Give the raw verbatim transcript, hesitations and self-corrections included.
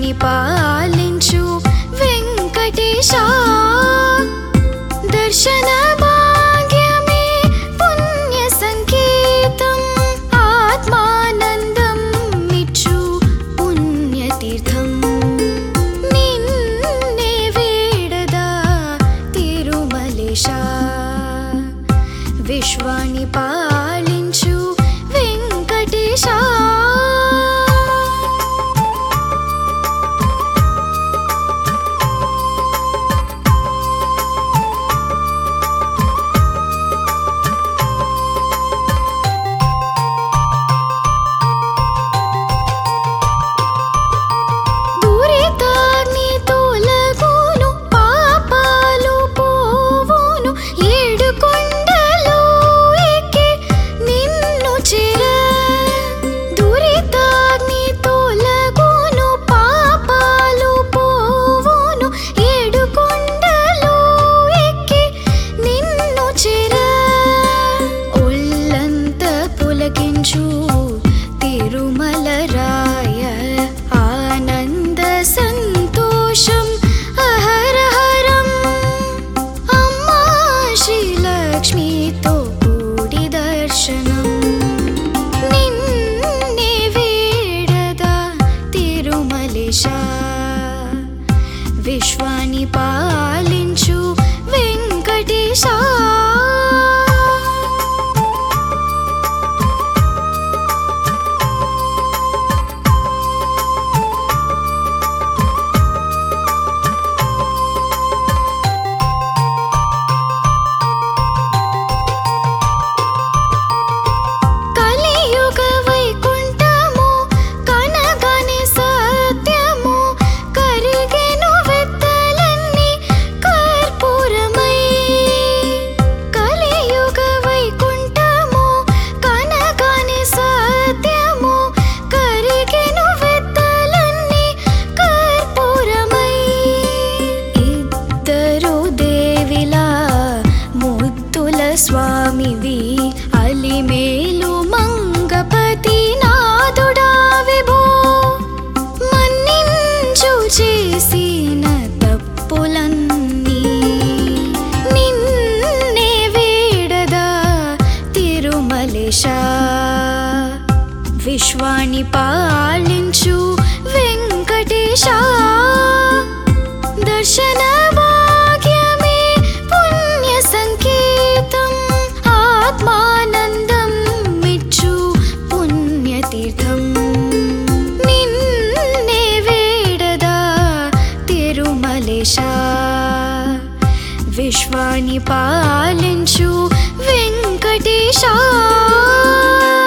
విశ్వాని పాలించు వెంకటేశా దర్శన భాగ్యమే పుణ్య సంకేతం ఆత్మానందం మిచ్చు పుణ్యతీర్థం నిన్నే వేడదా తిరుమలేశా విశ్వాని పాలించు వెంకటేశా తిరుమల రాయ ఆనంద సంతోషం అహరహరం అమ్మా శ్రీలక్ష్మితో కూడి దర్శనం నిన్నే వేడదా తిరుమలేశా విశ్వాని పాలించు వెంకటేశా స్వామివి అలిమేలు మంగపతి నాదుడా విభో మన్నించు చేసిన తప్పులన్నీ నిన్నే వేడదా తిరుమలేశా విశ్వాని పాలించు వెంకటేశా దర్శన భాగ్యమే పుణ్య సంకేతం ఆత్మానందం మిచ్చు పుణ్యతీర్థం నిన్నే వేడదా తిరుమలేశా విశ్వాని పాలించు వెంకటేశా